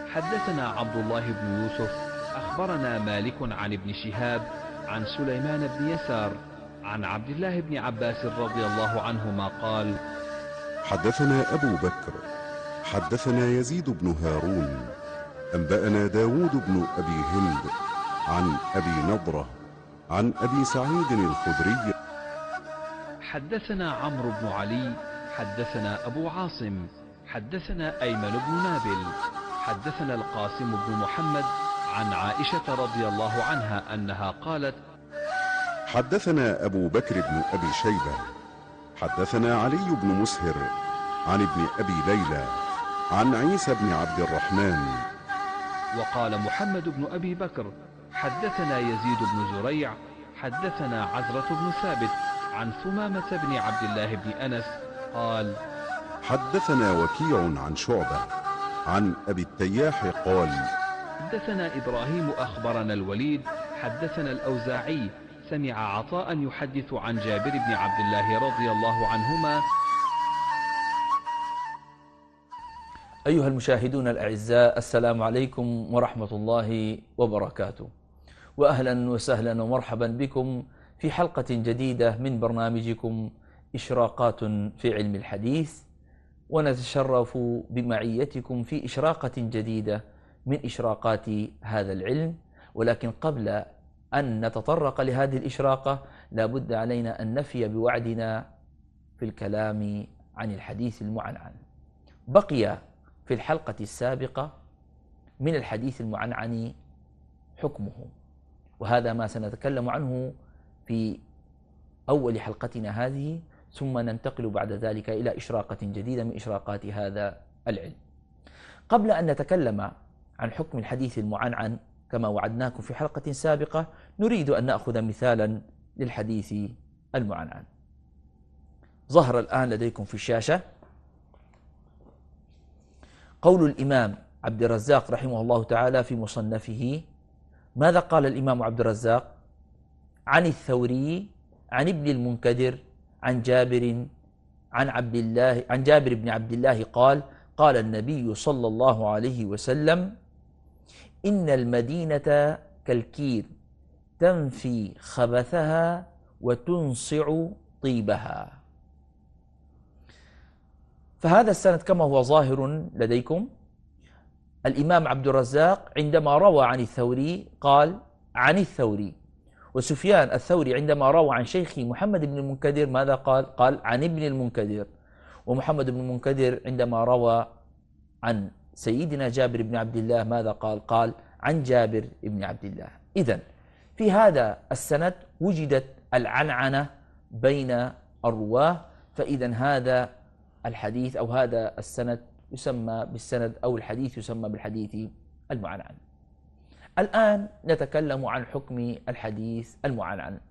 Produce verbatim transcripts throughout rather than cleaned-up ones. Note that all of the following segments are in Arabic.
حدثنا عبد الله بن يوسف أخبرنا مالك عن ابن شهاب عن سليمان بن يسار عن عبد الله بن عباس رضي الله عنهما قال: حدثنا أبو بكر حدثنا يزيد بن هارون أنبأنا داود بن أبي هند عن أبي نضرة عن أبي سعيد الخدري. حدثنا عمرو بن علي حدثنا أبو عاصم حدثنا أيمن بن نابل حدثنا القاسم بن محمد عن عائشة رضي الله عنها أنها قالت: حدثنا أبو بكر بن أبي شيبة حدثنا علي بن مسهر عن ابن أبي ليلى عن عيسى بن عبد الرحمن. وقال محمد بن أبي بكر: حدثنا يزيد بن زريع حدثنا عزرة بن ثابت عن ثمامة بن عبد الله بن أنس قال: حدثنا وكيع عن شعبة عن أبي التياح قال: حدثنا إبراهيم أخبرنا الوليد حدثنا الأوزاعي سمع عطاء يحدث عن جابر بن عبد الله رضي الله عنهما. أيها المشاهدون الأعزاء، السلام عليكم ورحمة الله وبركاته، وأهلا وسهلا ومرحبا بكم في حلقة جديدة من برنامجكم إشراقات في علم الحديث، ونتشرف بمعيتكم في إشراقة جديدة من إشراقات هذا العلم. ولكن قبل أن نتطرق لهذه الإشراقة لا بد علينا أن نفي بوعدنا في الكلام عن الحديث المعنعن. بقي في الحلقة السابقة من الحديث المعنعن حكمه، وهذا ما سنتكلم عنه في أول حلقتنا هذه، ثم ننتقل بعد ذلك إلى إشراقة جديدة من إشراقات هذا العلم. قبل أن نتكلم عن حكم الحديث المعنعن كما وعدناكم في حلقة سابقة، نريد أن نأخذ مثالا للحديث المعنعن. ظهر الآن لديكم في الشاشة قول الإمام عبد الرزاق رحمه الله تعالى في مصنفه. ماذا قال الإمام عبد الرزاق؟ عن الثوري عن ابن المنكدر عن جابر عن عبد الله عن جابر بن عبد الله قال: قال النبي صلى الله عليه وسلم: إن المدينة كالكير تنفي خبثها وتنصع طيبها. فهذا السند كما هو ظاهر لديكم، الإمام عبد الرزاق عندما روى عن الثوري قال عن الثوري، وسفيان الثوري عندما روى عن شيخه محمد بن المنكدر ماذا قال؟ قال عن ابن المنكدر. ومحمد بن المنكدر عندما روى عن سيدنا جابر بن عبد الله ماذا قال؟ قال عن جابر بن عبد الله. إذن في هذا السند وجدت العنعنة بين الرواه، فإذا هذا الحديث أو هذا السند يسمى بالسند أو الحديث يسمى بالحديث المعنعن. الآن نتكلم عن حكم الحديث المعنعن.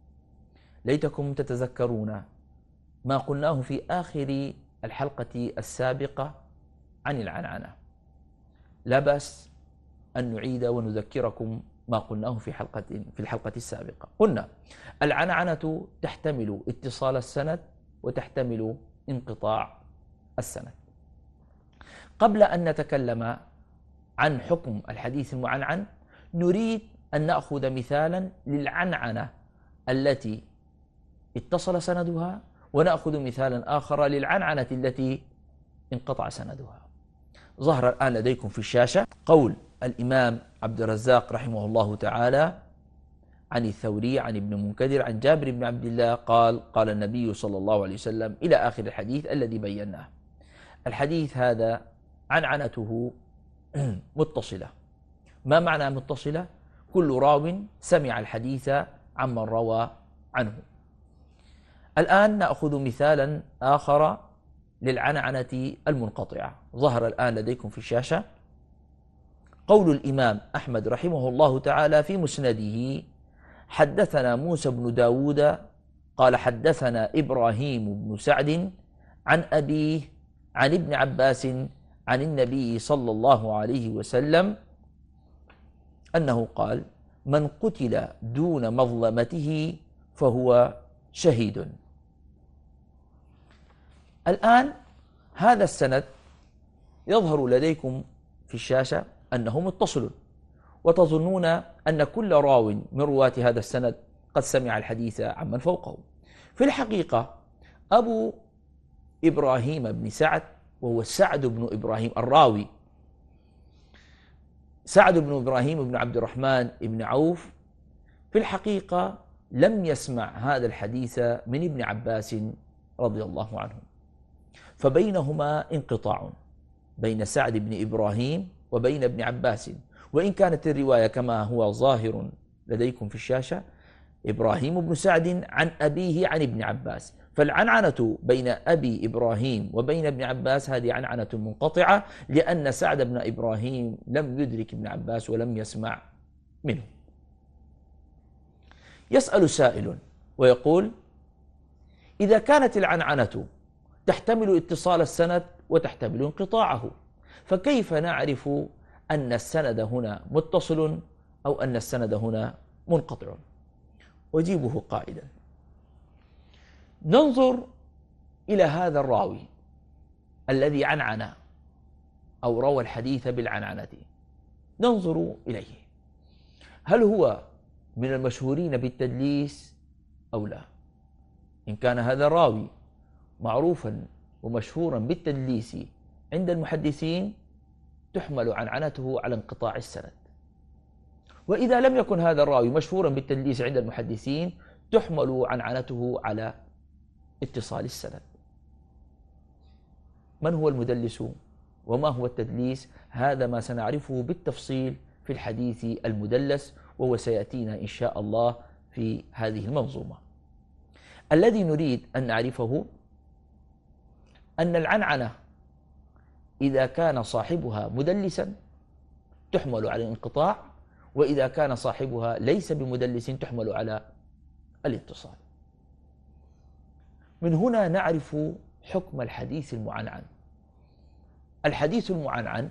ليتكم تتذكرون ما قلناه في آخر الحلقة السابقة عن العنعنة. لا بأس أن نعيد ونذكركم ما قلناه في حلقة في الحلقة السابقة. قلنا العنعنة تحتمل اتصال السند وتحتمل انقطاع السند. قبل أن نتكلم عن حكم الحديث المعنعن نريد أن نأخذ مثالا للعنعنة التي اتصل سندها، ونأخذ مثالا آخر للعنعنة التي انقطع سندها. ظهر الآن لديكم في الشاشة قول الإمام عبد الرزاق رحمه الله تعالى عن الثوري عن ابن منكدر عن جابر بن عبد الله قال: قال النبي صلى الله عليه وسلم، إلى آخر الحديث الذي بيناه. الحديث هذا عنعنته متصلة. ما معنى متصلة؟ كل راو سمع الحديث عمن روى عنه. الآن نأخذ مثالا آخر للعنعنة المنقطعة. ظهر الآن لديكم في الشاشة قول الإمام أحمد رحمه الله تعالى في مسنده: حدثنا موسى بن داود قال حدثنا إبراهيم بن سعد عن أبيه عن ابن عباس عن النبي صلى الله عليه وسلم أنه قال: من قتل دون مظلمته فهو شهيد. الآن هذا السند يظهر لديكم في الشاشة أنه متصل، وتظنون أن كل راو من رواة هذا السند قد سمع الحديث عمن فوقه. في الحقيقة أبو إبراهيم بن سعد، وهو سعد بن إبراهيم الراوي، سعد بن إبراهيم بن عبد الرحمن بن عوف، في الحقيقة لم يسمع هذا الحديث من ابن عباس رضي الله عنه، فبينهما انقطاع بين سعد بن إبراهيم وبين ابن عباس. وإن كانت الرواية كما هو ظاهر لديكم في الشاشة إبراهيم بن سعد عن أبيه عن ابن عباس، فالعنعنة بين أبي إبراهيم وبين ابن عباس هذه عنعنة منقطعة، لأن سعد بن إبراهيم لم يدرك ابن عباس ولم يسمع منه. يسأل سائل ويقول: إذا كانت العنعنة تحتمل اتصال السند وتحتمل انقطاعه، فكيف نعرف أن السند هنا متصل أو أن السند هنا منقطع؟ أجيبه قائلا: ننظر إلى هذا الراوي الذي عنعن أو روى الحديث بالعنعنة، ننظر إليه، هل هو من المشهورين بالتدليس أو لا؟ إن كان هذا الراوي معروفا ومشهورا بالتدليس عند المحدثين تحمل عنعنته على انقطاع السند، وإذا لم يكن هذا الراوي مشهورا بالتدليس عند المحدثين تحمل عنعنته على اتصال السند. من هو المدلس وما هو التدليس؟ هذا ما سنعرفه بالتفصيل في الحديث المدلس، وهو سيأتينا إن شاء الله في هذه المنظومة. الذي نريد أن نعرفه أن العنعنة إذا كان صاحبها مدلسا تحمل على الانقطاع، وإذا كان صاحبها ليس بمدلس تحمل على الاتصال. من هنا نعرف حكم الحديث المعنعن. الحديث المعنعن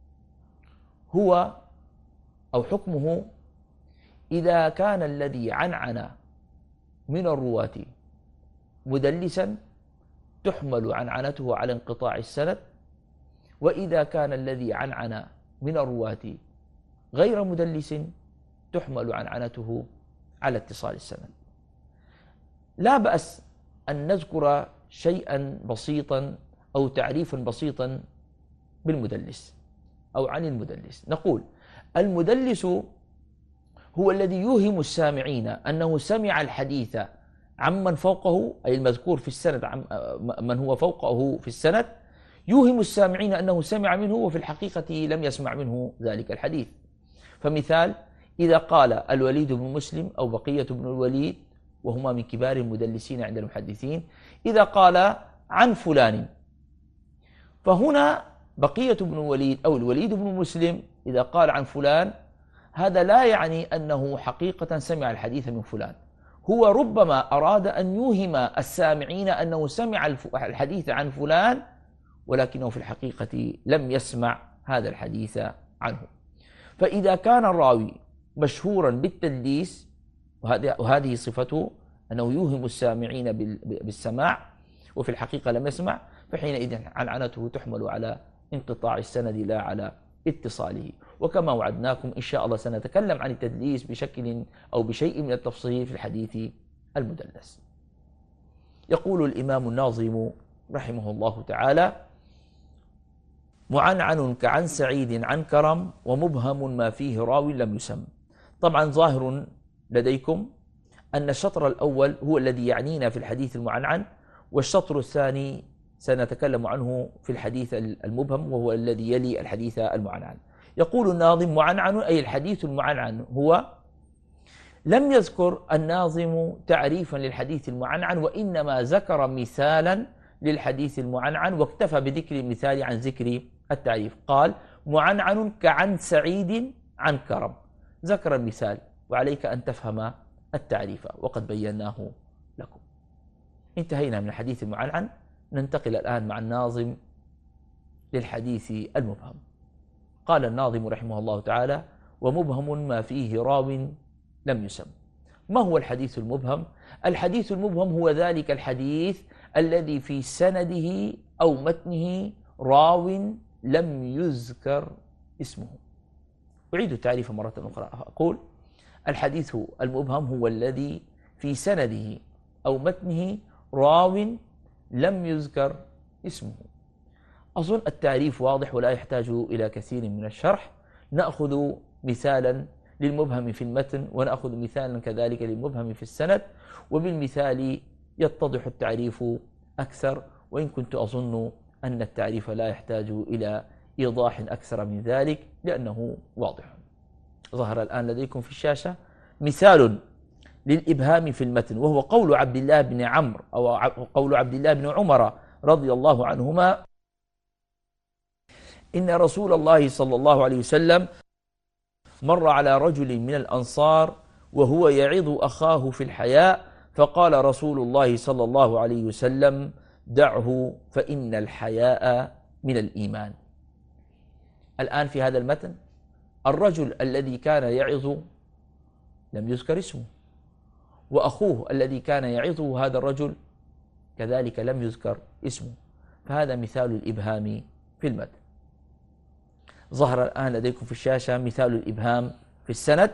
هو أو حكمه إذا كان الذي عنعن من الرواة مدلسا تحمل عنعنته على انقطاع السند، وإذا كان الذي عنعن من الرواة غير مدلس تحمل عنعنته على اتصال السند. لا بأس أن نذكر شيئا بسيطا أو تعريفا بسيطا بالمدلس أو عن المدلس. نقول: المدلس هو الذي يوهم السامعين أنه سمع الحديث عمن فوقه، أي المذكور في السند عم من هو فوقه في السند، يوهم السامعين أنه سمع منه وفي الحقيقة لم يسمع منه ذلك الحديث. فمثال: إذا قال الوليد بن مسلم أو بقية بن الوليد، وهما من كبار المدلسين عند المحدثين، إذا قال عن فلان، فهنا بقية بن الوليد أو الوليد بن مسلم إذا قال عن فلان، هذا لا يعني أنه حقيقة سمع الحديث من فلان، هو ربما أراد أن يوهم السامعين أنه سمع الحديث عن فلان ولكنه في الحقيقة لم يسمع هذا الحديث عنه. فإذا كان الراوي مشهورا بالتدليس وهذه صفته أنه يوهم السامعين بالسماع وفي الحقيقة لم يسمع، فحينئذ عنعنته تحمل على انقطاع السند لا على اتصاله. وكما وعدناكم إن شاء الله سنتكلم عن التدليس بشكل أو بشيء من التفصيل في الحديث المدلس. يقول الإمام الناظم رحمه الله تعالى: معنعن كعن سعيد عن كرم، ومبهم ما فيه راو لم يسم. طبعا ظاهر لديكم أن الشطر الأول هو الذي يعنينا في الحديث المعنعن، والشطر الثاني سنتكلم عنه في الحديث المبهم وهو الذي يلي الحديث المعنعن. يقول الناظم: معنعن أي الحديث المعنعن هو، لم يذكر الناظم تعريفا للحديث المعنعن، وإنما ذكر مثالا للحديث المعنعن واكتفى بذكر المثال عن ذكر التعريف. قال: معنعن كعن سعيد عن كرم، ذكر المثال وعليك أن تفهم التعريف وقد بيناه لكم. انتهينا من الحديث المعنعن، ننتقل الآن مع الناظم للحديث المبهم. قال الناظم رحمه الله تعالى: ومبهم ما فيه راو لم يسم. ما هو الحديث المبهم؟ الحديث المبهم هو ذلك الحديث الذي في سنده أو متنه راو لم يذكر اسمه. أعيد التعريف مرة أخرى، أقول الحديث المبهم هو الذي في سنده أو متنه راو لم يذكر اسمه. أظن التعريف واضح ولا يحتاج إلى كثير من الشرح. نأخذ مثالا للمبهم في المتن ونأخذ مثالا كذلك للمبهم في السند، وبالمثال يتضح التعريف أكثر، وإن كنت أظن أن التعريف لا يحتاج إلى إيضاح أكثر من ذلك لأنه واضح. ظهر الآن لديكم في الشاشة مثال للإبهام في المتن، وهو قول عبد الله بن عمرو أو قول عبد الله بن عمر رضي الله عنهما: إن رسول الله صلى الله عليه وسلم مر على رجل من الأنصار وهو يعظ أخاه في الحياء، فقال رسول الله صلى الله عليه وسلم: دعه فإن الحياء من الإيمان. الآن في هذا المتن الرجل الذي كان يعظ لم يذكر اسمه، وأخوه الذي كان يعظه هذا الرجل كذلك لم يذكر اسمه، فهذا مثال الإبهام في المتن. ظهر الآن لديكم في الشاشة مثال الإبهام في السند،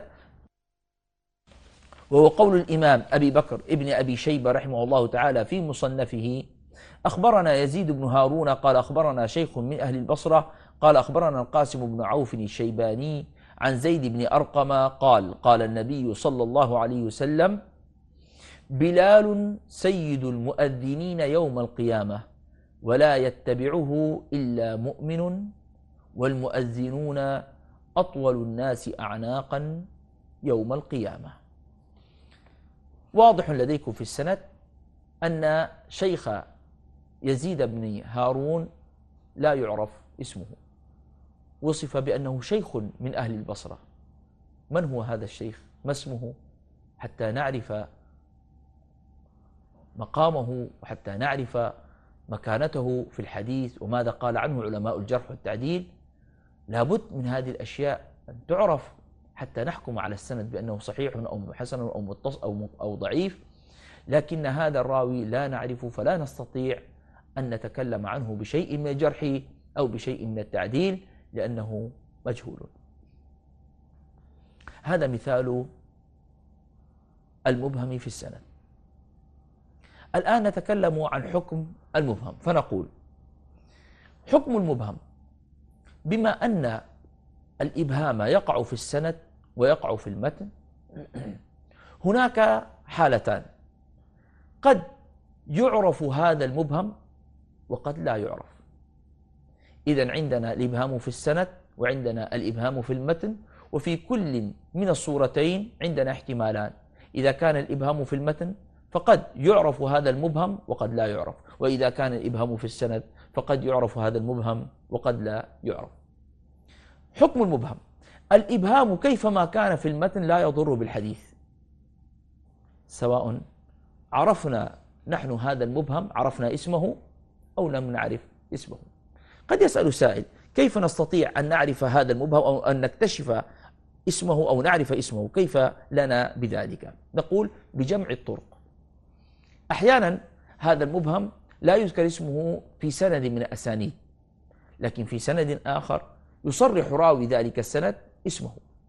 وهو قول الإمام أبي بكر ابن أبي شيبة رحمه الله تعالى في مصنفه: أخبرنا يزيد بن هارون قال أخبرنا شيخ من أهل البصرة قال أخبرنا القاسم بن عوف الشيباني عن زيد بن أرقم قال: قال النبي صلى الله عليه وسلم: بلال سيد المؤذنين يوم القيامة ولا يتبعه إلا مؤمن، والمؤذنون أطول الناس أعناقا يوم القيامة. واضح لديكم في السند أن شيخ يزيد بن هارون لا يعرف اسمه، وصف بأنه شيخ من أهل البصرة. من هو هذا الشيخ؟ ما اسمه؟ حتى نعرف مقامه وحتى نعرف مكانته في الحديث وماذا قال عنه علماء الجرح والتعديل. لابد من هذه الأشياء أن تعرف حتى نحكم على السند بأنه صحيح أو حسن أو متصل أو أو ضعيف. لكن هذا الراوي لا نعرفه، فلا نستطيع أن نتكلم عنه بشيء من الجرح أو بشيء من التعديل لأنه مجهول. هذا مثال المبهم في السند. الآن نتكلم عن حكم المبهم، فنقول: حكم المبهم، بما أن الإبهام يقع في السند ويقع في المتن، هناك حالتان: قد يعرف هذا المبهم وقد لا يعرف. إذن عندنا الإبهام في السند وعندنا الإبهام في المتن، وفي كل من الصورتين عندنا احتمالان. إذا كان الإبهام في المتن فقد يعرف هذا المبهم وقد لا يعرف، وإذا كان الإبهام في السند فقد يعرف هذا المبهم وقد لا يعرف. حكم المبهم: الإبهام كيفما كان في المتن لا يضر بالحديث، سواء عرفنا نحن هذا المبهم، عرفنا اسمه أو لم نعرف اسمه. قد يسأل سائل: كيف نستطيع أن نعرف هذا المبهم أو أن نكتشف اسمه أو نعرف اسمه؟ كيف لنا بذلك؟ نقول: بجمع الطرق. أحيانا هذا المبهم لا يذكر اسمه في سند من الأسانيد، لكن في سند آخر يصرح راوي ذلك السند اسمه.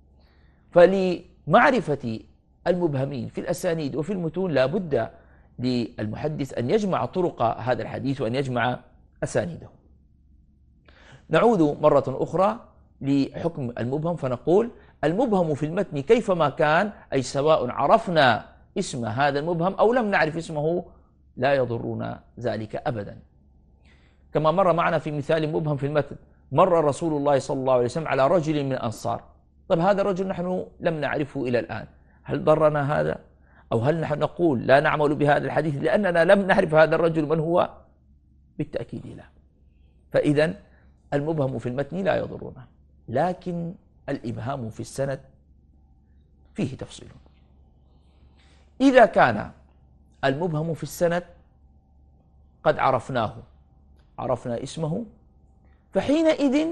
فلمعرفة المبهمين في الأسانيد وفي المتون لا بد للمحدث أن يجمع طرق هذا الحديث وأن يجمع أسانيده. نعود مرة أخرى لحكم المبهم، فنقول: المبهم في المتن كيفما كان، أي سواء عرفنا اسم هذا المبهم أو لم نعرف اسمه، لا يضرنا ذلك أبدا. كما مر معنا في مثال مبهم في المتن: مر رسول الله صلى الله عليه وسلم على رجل من الأنصار. طيب هذا الرجل نحن لم نعرفه إلى الآن، هل ضرنا هذا؟ أو هل نحن نقول لا نعمل بهذا الحديث لأننا لم نعرف هذا الرجل من هو؟ بالتأكيد لا. فإذا المبهم في المتن لا يضرنا، لكن الإبهام في السند فيه تفصيل. إذا كان المبهم في السند قد عرفناه، عرفنا اسمه، فحينئذ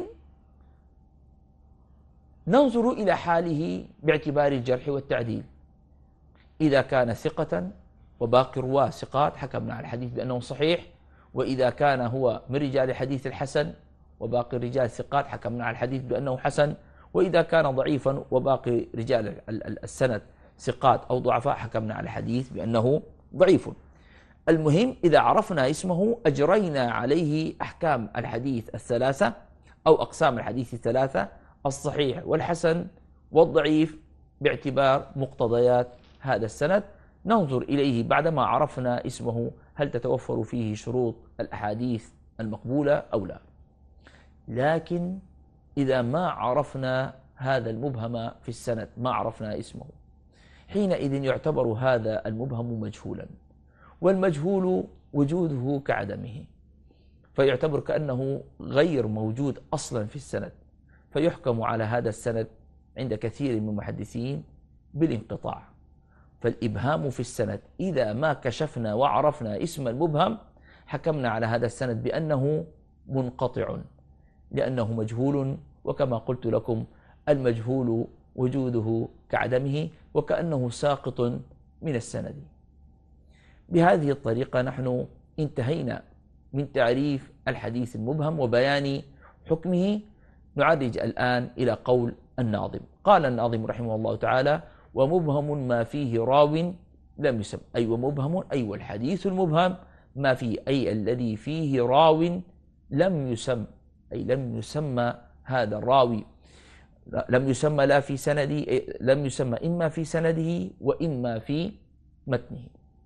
ننظر إلى حاله باعتبار الجرح والتعديل. إذا كان ثقة وباقي الرواة ثقات حكمنا على الحديث بأنه صحيح، وإذا كان هو من رجال حديث الحسن وباقي الرجال ثقات حكمنا على الحديث بأنه حسن، وإذا كان ضعيفا وباقي رجال السند ثقات أو ضعفاء حكمنا على الحديث بأنه ضعيف. المهم إذا عرفنا اسمه أجرينا عليه أحكام الحديث الثلاثة أو أقسام الحديث الثلاثة: الصحيح والحسن والضعيف، باعتبار مقتضيات هذا السند. ننظر إليه بعدما عرفنا اسمه هل تتوفر فيه شروط الأحاديث المقبولة أو لا. لكن إذا ما عرفنا هذا المبهم في السند، ما عرفنا اسمه، حينئذ يعتبر هذا المبهم مجهولا، والمجهول وجوده كعدمه، فيعتبر كأنه غير موجود أصلا في السند، فيحكم على هذا السند عند كثير من المحدثين بالانقطاع. فالإبهام في السند إذا ما كشفنا وعرفنا اسم المبهم حكمنا على هذا السند بأنه منقطع، لأنه مجهول، وكما قلت لكم المجهول وجوده كعدمه، وكأنه ساقط من السند. بهذه الطريقة نحن انتهينا من تعريف الحديث المبهم وبيان حكمه. نعرج الآن إلى قول الناظم. قال الناظم رحمه الله تعالى: ومبهم ما فيه راو لم يسم، أي ومبهم أي والحديث المبهم ما فيه، أي الذي فيه راو لم يسم، أي لم يسمى هذا الراوي، لم يسمى لا في سنده، لم يسمى إما في سنده وإما في متنه.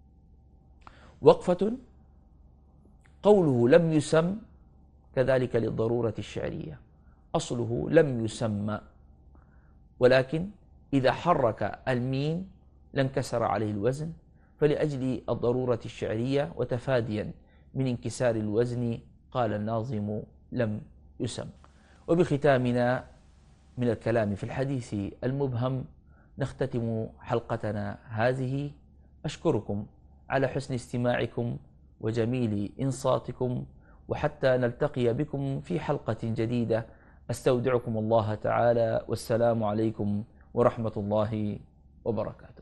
وقفة: قوله لم يسم كذلك للضرورة الشعرية، أصله لم يسمى، ولكن إذا حرك الميم لانكسر عليه الوزن، فلأجل الضرورة الشعرية وتفاديا من انكسار الوزن قال الناظم لم يسم. وبختامنا من الكلام في الحديث المبهم نختتم حلقتنا هذه. أشكركم على حسن استماعكم وجميل إنصاتكم، وحتى نلتقي بكم في حلقة جديدة أستودعكم الله تعالى، والسلام عليكم ورحمة الله وبركاته.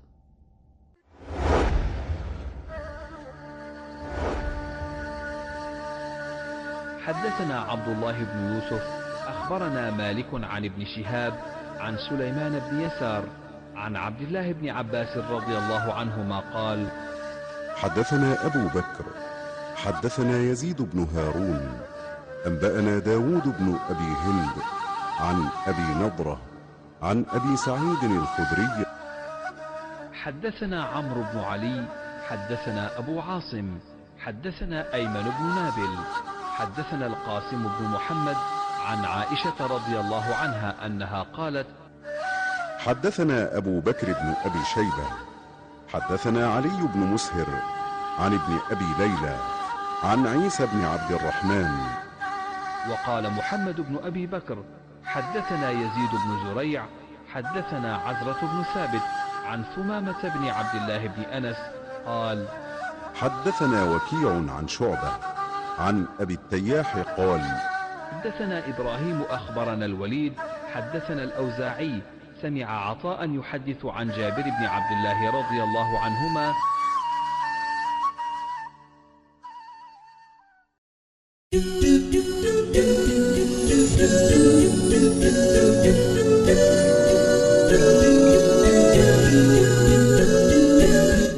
حدثنا عبد الله بن يوسف أخبرنا مالك عن ابن شهاب عن سليمان بن يسار عن عبد الله بن عباس رضي الله عنهما قال: حدثنا أبو بكر حدثنا يزيد بن هارون أنبأنا داود بن أبي هند عن أبي نضرة عن أبي سعيد الخدري. حدثنا عمرو بن علي حدثنا أبو عاصم حدثنا أيمن بن نابل حدثنا القاسم بن محمد عن عائشة رضي الله عنها أنها قالت: حدثنا أبو بكر بن أبي شيبة حدثنا علي بن مسهر عن ابن أبي ليلى عن عيسى بن عبد الرحمن. وقال محمد بن أبي بكر: حدثنا يزيد بن زريع حدثنا عزرة بن ثابت عن ثمامة بن عبد الله بن أنس قال: حدثنا وكيع عن شعبة عن أبي التياح قال: حدثنا إبراهيم أخبرنا الوليد حدثنا الأوزاعي سمع عطاء يحدث عن جابر بن عبد الله رضي الله عنهما do do do